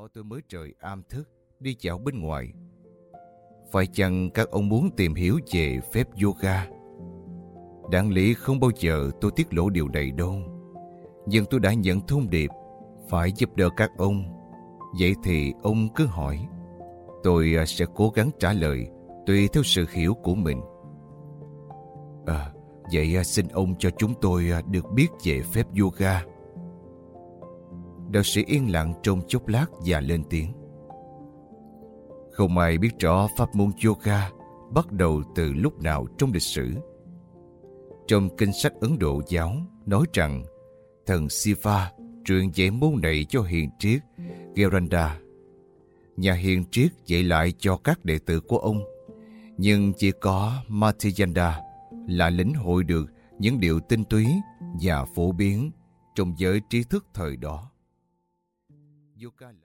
đó tôi mới trời am thức đi dạo bên ngoài. Phải chăng các ông muốn tìm hiểu về phép yoga? Đáng lý không bao giờ tôi tiết lộ điều này đâu. Nhưng tôi đã nhận thông điệp phải giúp đỡ các ông. Vậy thì ông cứ hỏi. Tôi sẽ cố gắng trả lời tùy theo sự hiểu của mình. Vậy xin ông cho chúng tôi được biết về phép yoga. Đạo sĩ yên lặng trong chốc lát và lên tiếng. Không ai biết rõ pháp môn yoga bắt đầu từ lúc nào trong lịch sử. Trong kinh sách Ấn Độ giáo nói rằng thần Shiva truyền dạy môn này cho hiền triết Gheranda. Nhà hiền triết dạy lại cho các đệ tử của ông. Nhưng chỉ có Mathayanda là lĩnh hội được những điều tinh túy và phổ biến trong giới trí thức thời đó. Yoga